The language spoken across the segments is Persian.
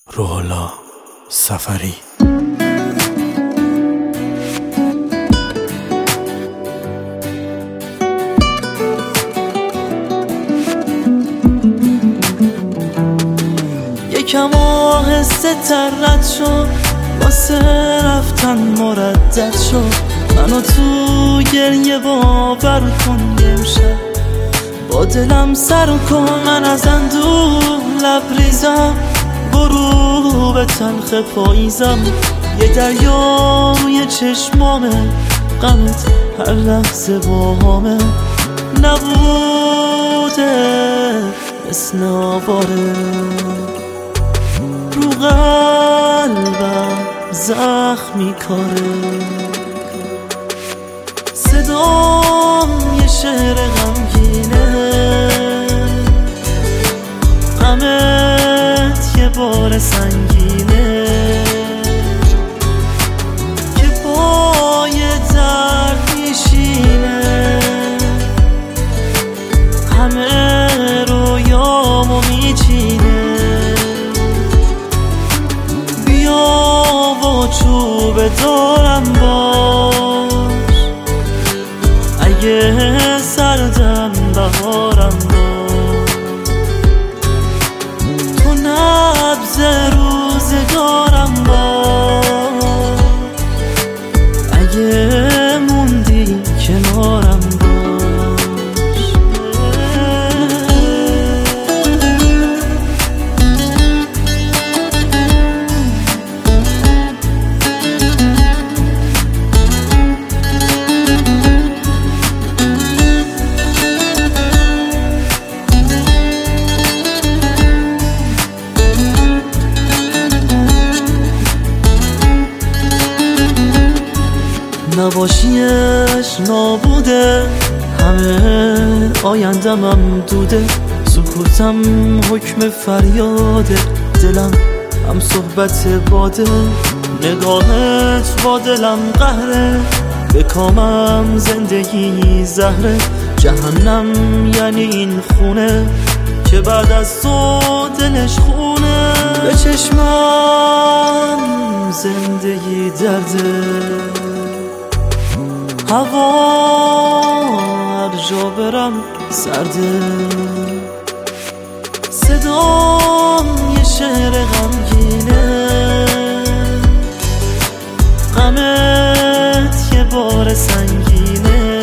روح‌الله سفری. یکم آهسته تر رد شد، واسه رفتن مردد شد. منو تو گریه باور کن امشب، با دلم سر کن. من از اندوه لبریزم، غروب تلخ پاییزم. یه دریا روی چشمامه، غمت هر لحظه باهامه. نبوده مثل آواره، رو قلبم زخمی کاره. صدام یه شعر غمگینه، غمت یه بار سنگینه که با یه درد میشینه. همه رویامو میچینه. بیا و چوب دارم باش، اگه سردم بهارم باش. تو نبض روزگارم باش، اگه موندی کنارم باش. نباشیش نابوده، همه آیندمم دوده. سکوتم حکم فریاده، دلم هم صحبت باده. نگاهت با دلم قهره، به کامم زندگی زهره. جهنم یعنی این خونه که بعد از تو دلش خونه. به چشمم زندگی درده، هوا هر جا برم سرده. صدام یه شعر غمگینه، غمت یه بار سنگینه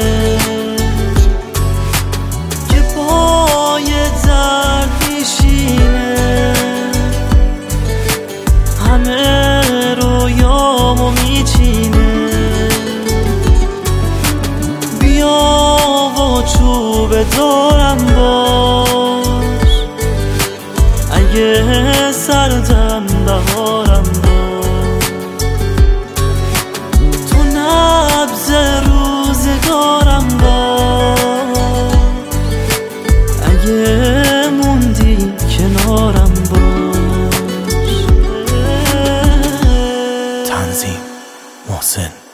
که با یه درد میشینه. همه رویامو میچینه. چوب دارم باش، اگه سردم بهارم باش. تو نبض روزگارم باش، اگه موندی کنارم باش. تنظیم محسن